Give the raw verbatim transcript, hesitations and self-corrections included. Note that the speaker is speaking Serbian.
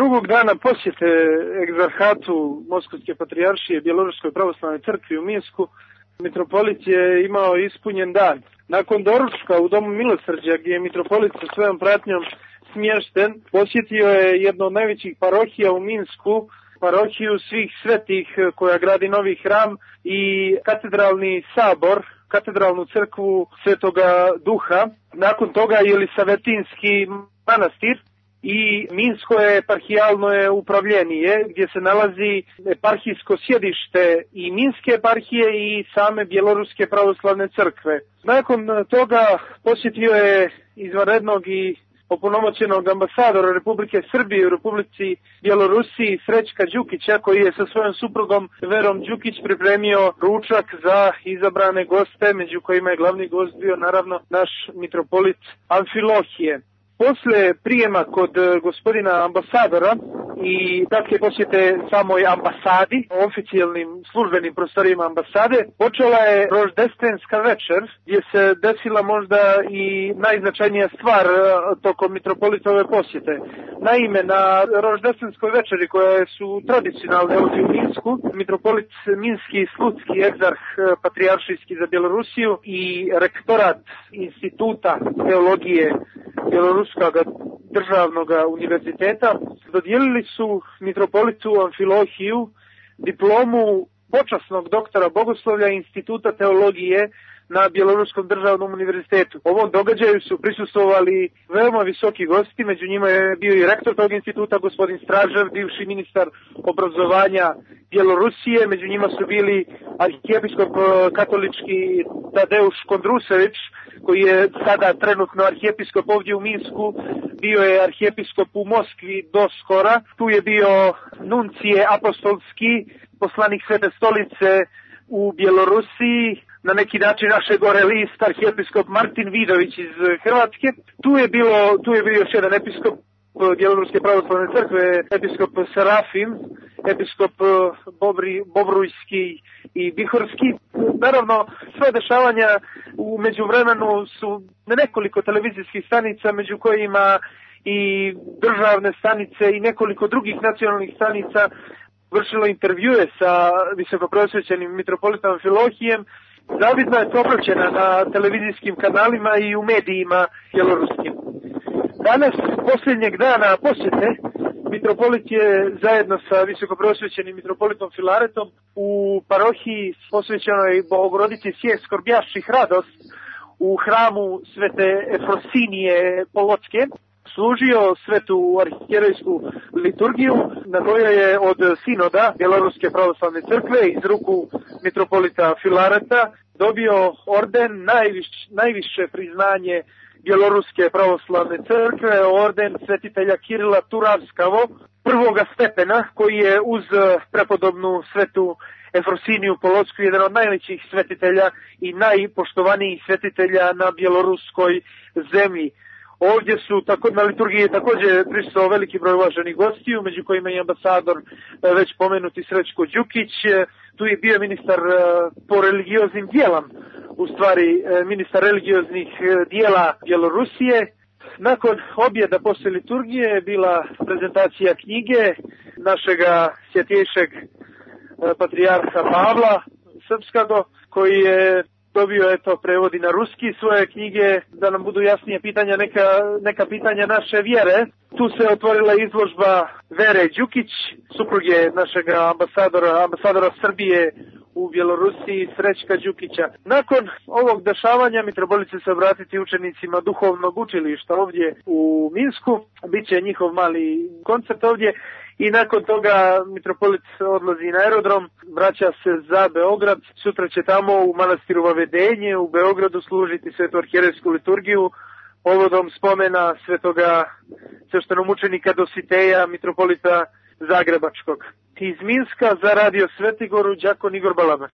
drugog dana posjete egzarhatu Moskovske patrijaršije Bjeloruskoj pravoslavnoj crkvi u Minsku, mitropolit je imao ispunjen dan. Nakon doručka u Domu milosrđa, gdje je mitropolit sa svojom pratnjom smješten, posjetio je jednu od najvećih parohija u Minsku, parohiju svih svetih koja gradi novi hram i katedralni sabor, katedralnu crkvu Svetoga Duha. Nakon toga Jelisavetinski manastir i Minsko eparhijalno je upravljenje, gdje se nalazi eparhijsko sjedište i Minske eparhije i same Bjeloruske pravoslavne crkve. Nakon toga posjetio je izvanrednog i opunomoćenog ambasadora Republike Srbije u Republici Bjelorusiji Srećka Đukića, koji je sa svojom suprugom Verom Đukić pripremio ručak za izabrane goste, među kojima je glavni gost bio naravno naš mitropolit Amfilohije. Posle prijema kod gospodina ambasadora i takve posjete samoj ambasadi, oficijalnim službenim prostorima ambasade, počela je roždestenska večer, gdje se desila možda i najznačajnija stvar tokom mitropolitove posjete. Naime, na roždestenskoj večeri, koje su tradicionalne ovdje u Minsku, mitropolit Minski Slutski egzarh patrijaršijski za Bjelorusiju i rektorat instituta teologije Bjeloruskog državnog univerziteta dodijelili su mitropolitu Amfilohiju diplomu počasnog doktora bogoslovlja Instituta teologije na Bjeloruskom državnom univerzitetu. Ovom događaju su prisustvovali veoma visoki gosti, među njima je bio i rektor tog instituta, gospodin Stražev, bivši ministar obrazovanja Bjelorusije, među njima su bili arhijepiskop katolički Tadeuš Kondrusević, koji je sada trenutno arhijepiskop ovdje u Minsku, bio je arhijepiskop u Moskvi do skora, tu je bio nuncije apostolski, poslanik Svete stolice u Bjelorusiji, na neki način naše gore list, arhijepiskop Martin Vidović iz Hrvatske. Tu je bilo, tu je bio još jedan episkop Bjeloruske pravoslavne crkve, episkop Serafim, episkop Bobri, Bobrujski i Bihorski. Naravno, sve dešavanja u međuvremenu su na nekoliko televizijskih stanica, među kojima i državne stanice i nekoliko drugih nacionalnih stanica vršilo intervjue sa visokoprosvećenim mitropolitom Amfilohijem. Zavidno je propraćena na televizijskim kanalima i u medijima bjeloruskim. Danas, posljednjeg dana posjete, mitropolit je zajedno sa visokoprosvećenim mitropolitom Filaretom u parohiji posvećenoj Bogorodici Sjeh Skorbjašćih radost u hramu Svete Efrosinije Polotske služio svetu arhijerejsku liturgiju, na kojoj je od sinoda Bjeloruske pravoslavne crkve iz ruku mitropolita Filareta dobio orden, najviš, najviše priznanje Bjeloruske pravoslavne crkve, orden svetitelja Kirila Turavskavo, prvoga stepena, koji je uz prepodobnu svetu Efrosiniju Polotsku jedan od najvećih svetitelja i najpoštovanijih svetitelja na bjeloruskoj zemlji. Ovdje su tako, na liturgiji također prisustvovao veliki broj uvaženih gostiju, među kojima je ambasador već pomenuti Srećko Đukić. Tu je bio ministar po religioznim dijelam, u stvari ministar religioznih dijela Bjelorusije. Nakon objeda poslije liturgije je bila prezentacija knjige našega svjetejšeg patrijarha Pavla Srpskog, koji je dobio eto prevodi na ruski svoje knjige, da nam budu jasnije pitanja, neka, neka pitanja naše vjere. Tu se otvorila izložba Vere Đukić, supruge našeg ambasadora, ambasadora Srbije u Bjelorusiji, Srećka Đukića. Nakon ovog dešavanja mitropolit će se obratiti učenicima duhovnog učilišta ovdje u Minsku, biće njihov mali koncert ovdje. I nakon toga mitropolit odlazi na aerodrom, vraća se za Beograd, sutra će tamo u manastiru Vavedenje u Beogradu služiti svetu arhijerejsku liturgiju povodom spomena svetoga sveštenomučenika Dositeja, mitropolita Zagrebačkog. Iz Minska za Radio Svetigoru, đakon Igor Balaba.